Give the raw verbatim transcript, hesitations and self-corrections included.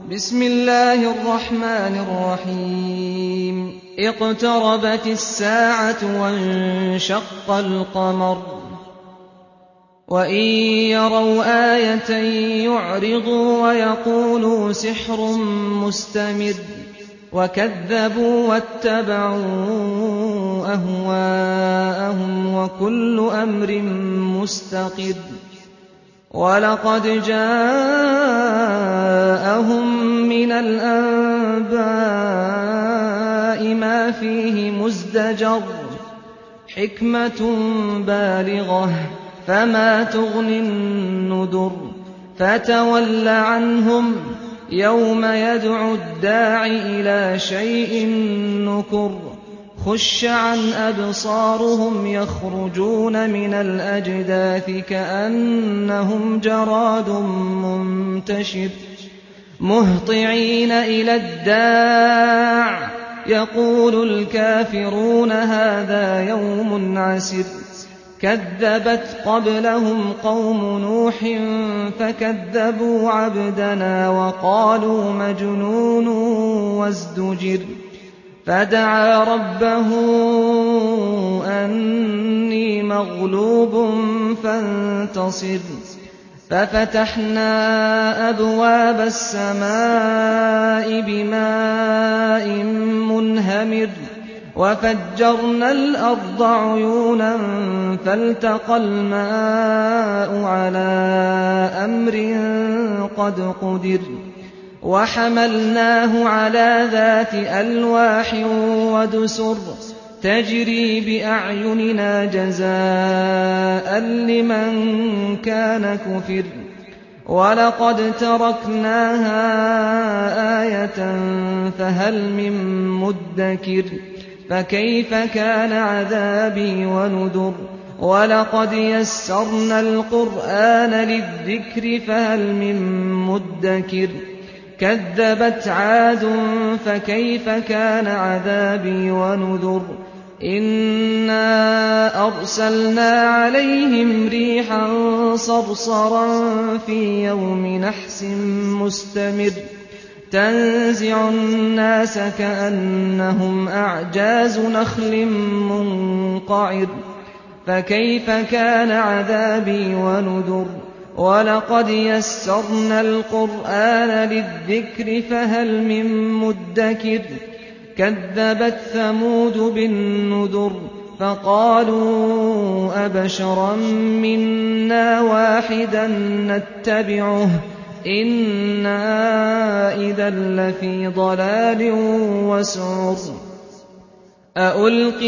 بسم الله الرحمن الرحيم اقتربت الساعة وانشق القمر وإن يروا آية يعرضوا ويقولوا سحر مستمر وكذبوا واتبعوا أهواءهم وكل أمر مستقر ولقد جاءهم من الأنباء ما فيه مزدجر حكمة بالغة فما تغني النذر فتول عنهم يوم يدعو الداع إلى شيء نكر خش عن أبصارهم يخرجون من الأجداث كأنهم جراد منتشر مهطعين إلى الداع يقول الكافرون هذا يوم عسر كذبت قبلهم قوم نوح فكذبوا عبدنا وقالوا مجنون وازدجر فدعا ربه أني مغلوب فانتصر ففتحنا أبواب السماء بماء منهمر وفجرنا الأرض عيونا فالتقى الماء على أمر قد قدر وحملناه على ذات ألواح ودسر تجري بأعيننا جزاء لمن كان كفر ولقد تركناها آية فهل من مدكر فكيف كان عذابي ونذر ولقد يسرنا القرآن للذكر فهل من مدكر كذبت عاد فكيف كان عذابي ونذر إنا أرسلنا عليهم ريحا صرصرا في يوم نحس مستمر تنزع الناس كأنهم أعجاز نخل منقعر فكيف كان عذابي ونذر ولقد يسرنا القرآن للذكر فهل من مدكر كذبت ثمود بالنذر فقالوا أبشرا منا واحدا نتبعه إنا إذا لفي ضلال وسعر أألقي